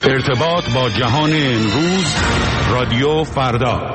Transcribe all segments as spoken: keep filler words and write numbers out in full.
ارتباط با جهان امروز، رادیو فردا.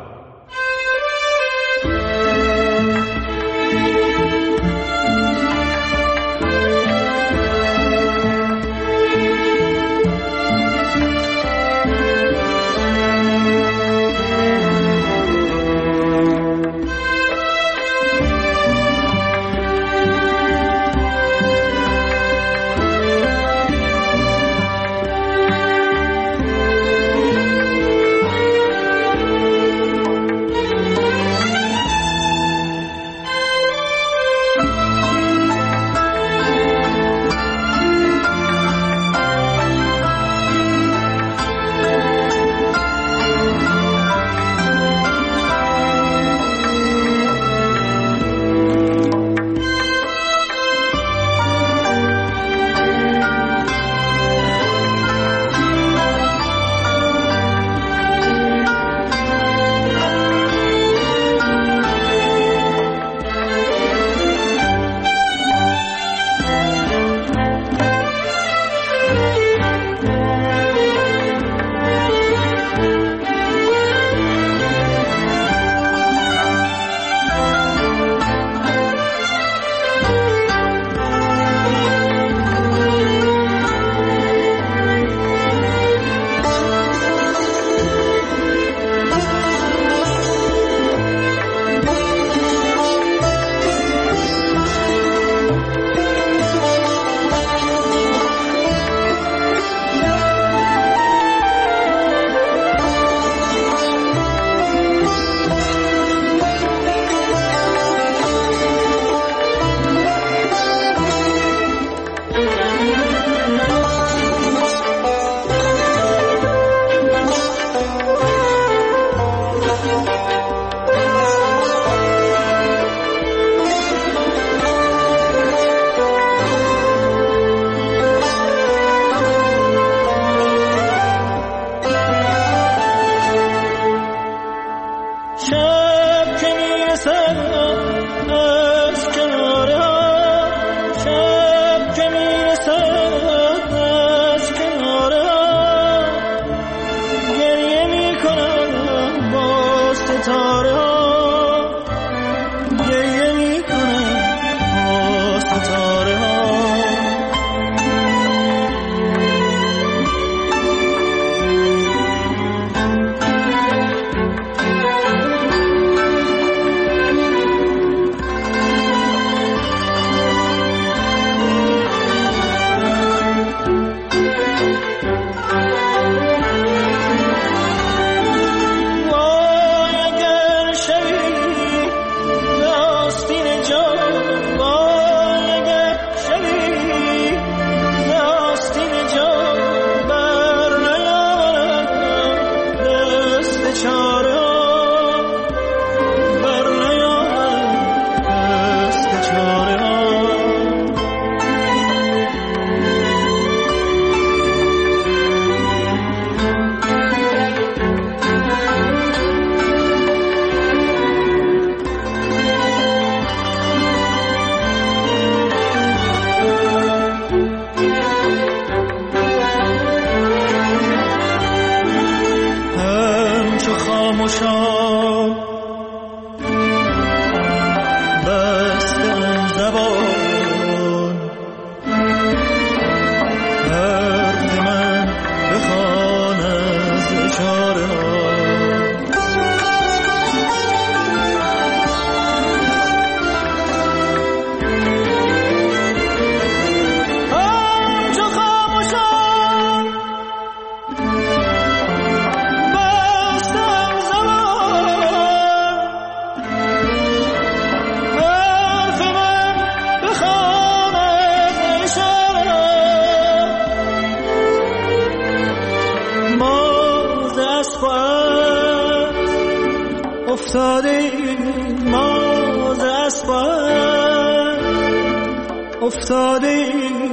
افتاده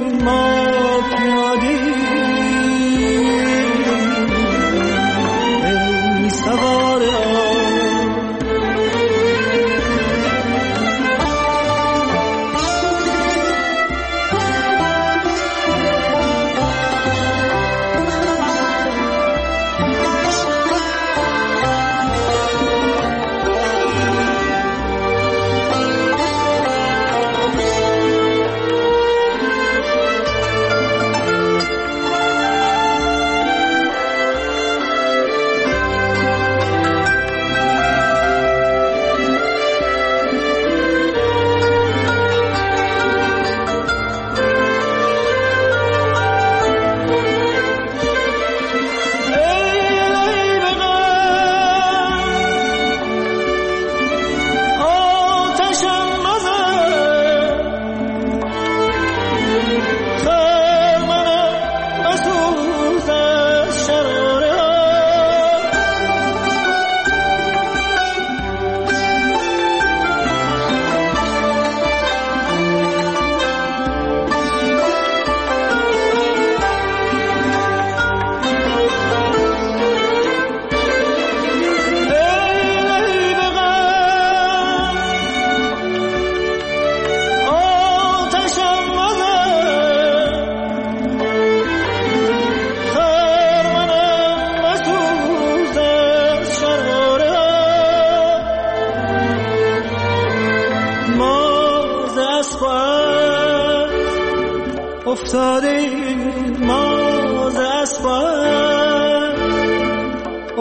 ما پیاده ای سوار آن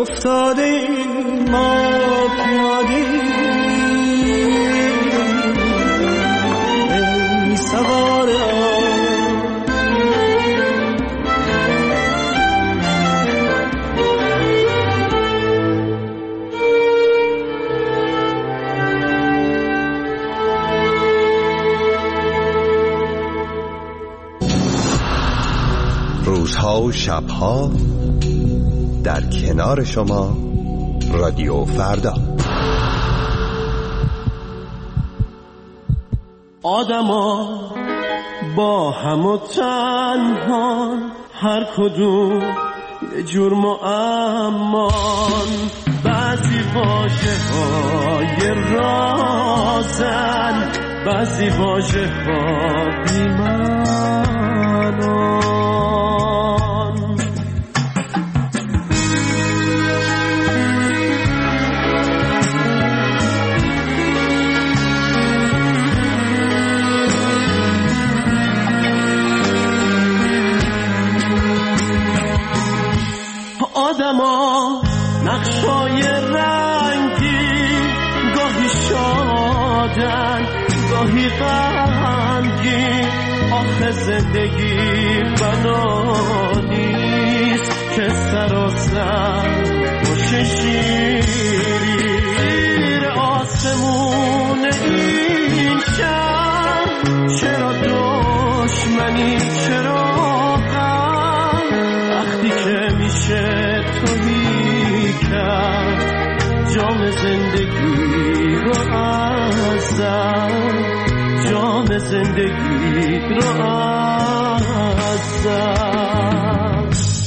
افتاده این ما پیاده ای سوار روزها و شبها در کنار شما رادیو فردا. آدما با هم و تنها، هر کدوم یه جرم و امان، بعضی واژه های رازن، بعضی واژه ها بی‌معنان. آدما نقشای رنگی، گاهی شادن گاهی غمگین، آخه زندگی بنا نیست که سراسر باشه شیر آسمون این شهر. چرا دشمنی، چرا غم، وقتی که میشه تویی کرد جام زندگی رو ازم، جام زندگی رو ازم.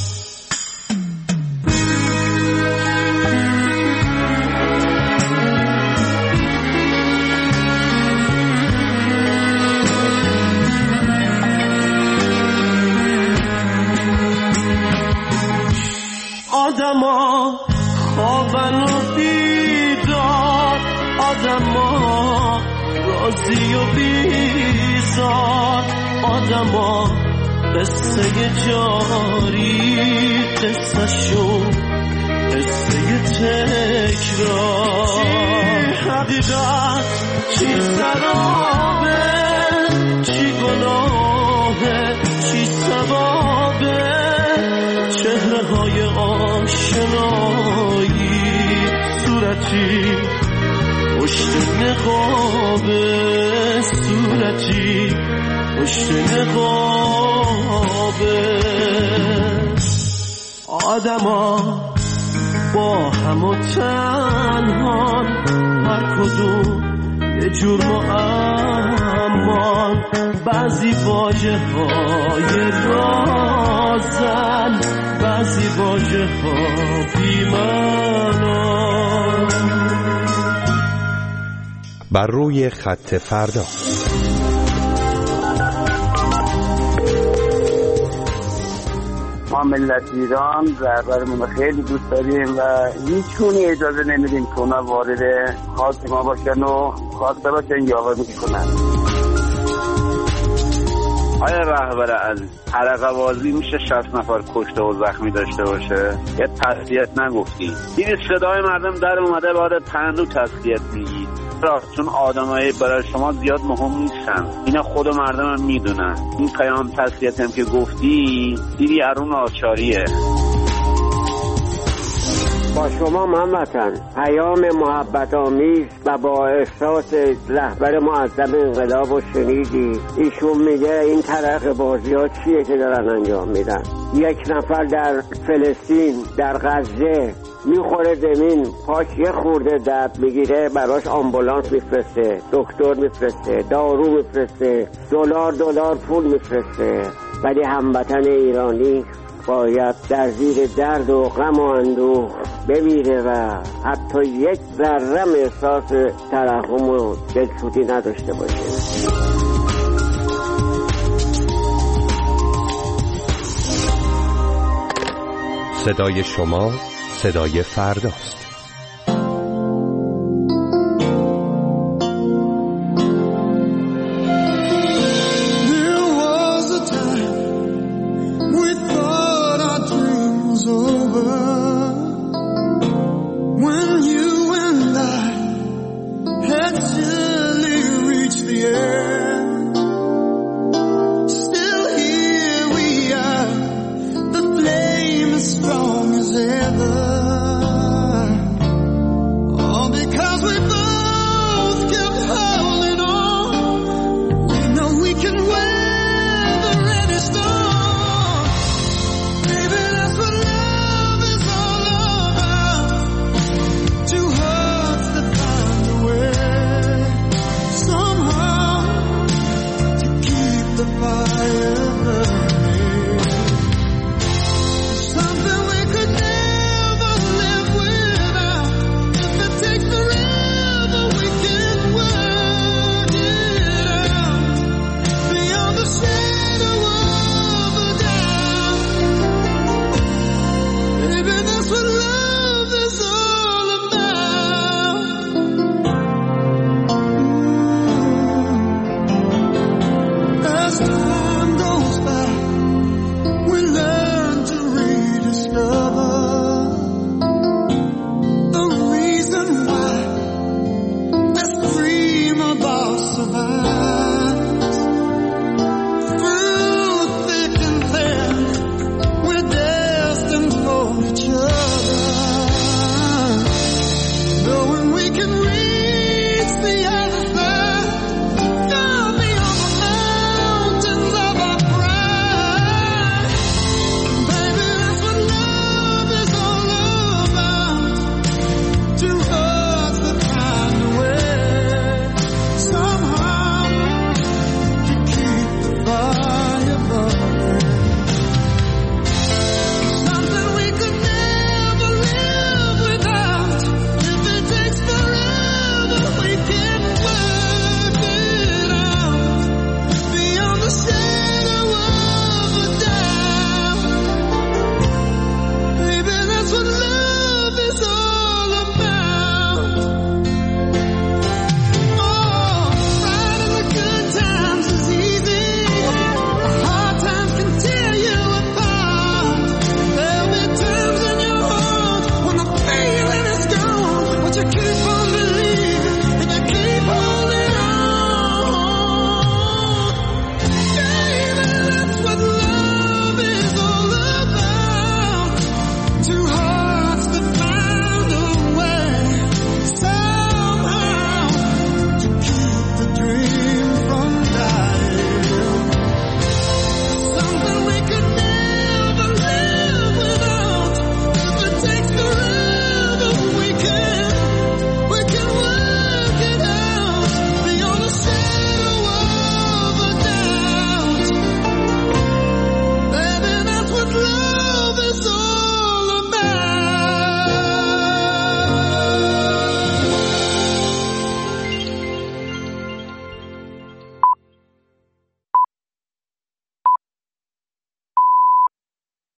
آدما خوابن و بیدار، آدما راضی و بیزار، آدما قصه جاری، قصه شو قصه تکرار. چی حقیقت چی سرابه، چی گناهه چی ثوابه، چهره های آشنایی، صورتی پشت نقابه، صورتی پشت نقابه. آدما با هم و تنهان، هر کدوم یه جرم و امان، بعضی واژه های رازن، بعضی واژه ها بی‌معنان. بر روی خط فردا. ما ملت ایران رهبرمون خیلی دوست داریم و هیچگونه اجازه نمیدیم که اونا وارد خاک ما باشن و خواسته باشن یاوه میکنن. آیا رهبر از حلقه بازی میشه شصت نفر کشته و زخمی داشته باشه؟ یه تسلیت نگفتی. دیدید صدای مردم در اومده بعد پندو تسلیت میگید. چون آدمایی برای شما زیاد مهم نیستن، اینا خود مردم هم میدونن. این پیام تسلیت هم که گفتی دیدی ارون آچاریه. با شما محمدن پیام محبت آمیز و با احساس رهبر معظم انقلاب و شنیدی. ایشون میگه این ترقه بازی ها چیه که دارن انجام میدن. یک نفر در فلسطین در غزه میخوره زمین، پاش یه خورده درد میگیره، براش آمبولانس میفرسته، دکتر میفرسته، دارو میفرسته، دلار دلار پول میفرسته. ولی هموطن ایرانی باید در زیر درد و غم و اندوه بمیره و حتی یک ذره احساس ترحم و دلسوزی نداشته باشه. صدای شما صدای فرداست. over